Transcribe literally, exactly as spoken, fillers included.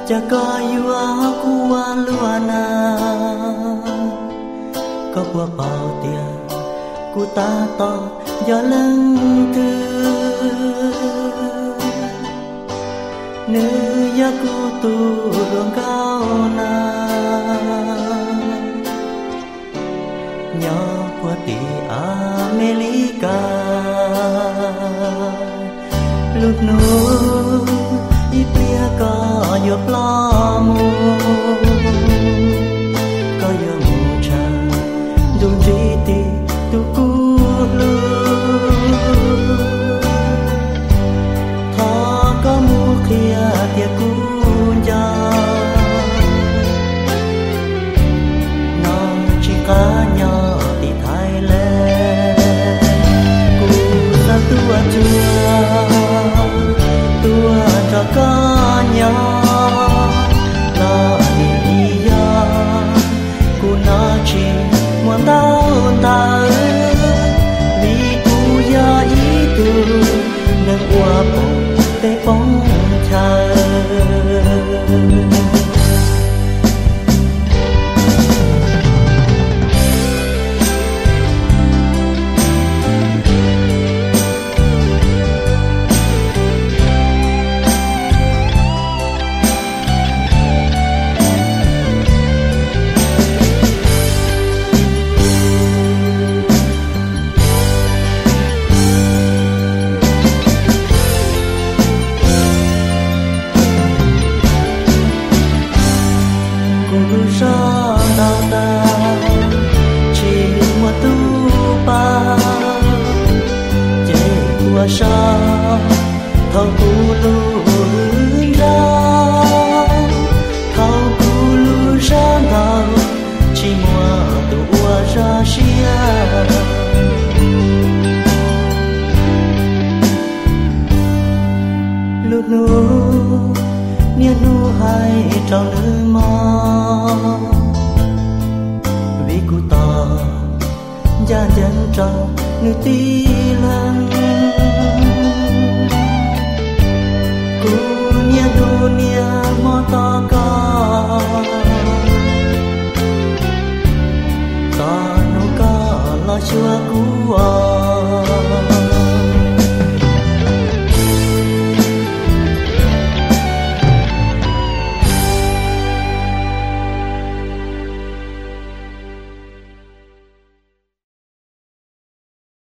จะก็อยู่อากูวาลัวนาก็บัวเป่าเตียกูตาต่ออย่าลังตือเนื้อยากูตูดวงก้าวนาญาพัวตีอเมริกาลูกหนูอีเปียก็อยู่ปลอมูก็อยู่มูชาดูจีตีดูกูลูทอก็มูเคลียเตียกูยาน้องชิกาญาตีไทยแลกูสักตัวจัวตัวจะก็ญาลาดียากูน่าชิมวนดาวตาลีกูยาอีตูนึกว่าปงเตปงชาthao cu lu ra thao cu lu ra nào chỉ mua tua ra xia lúc nu nia nu hai trong nữ mò vì cụ tò gia dân trong nữ ti lần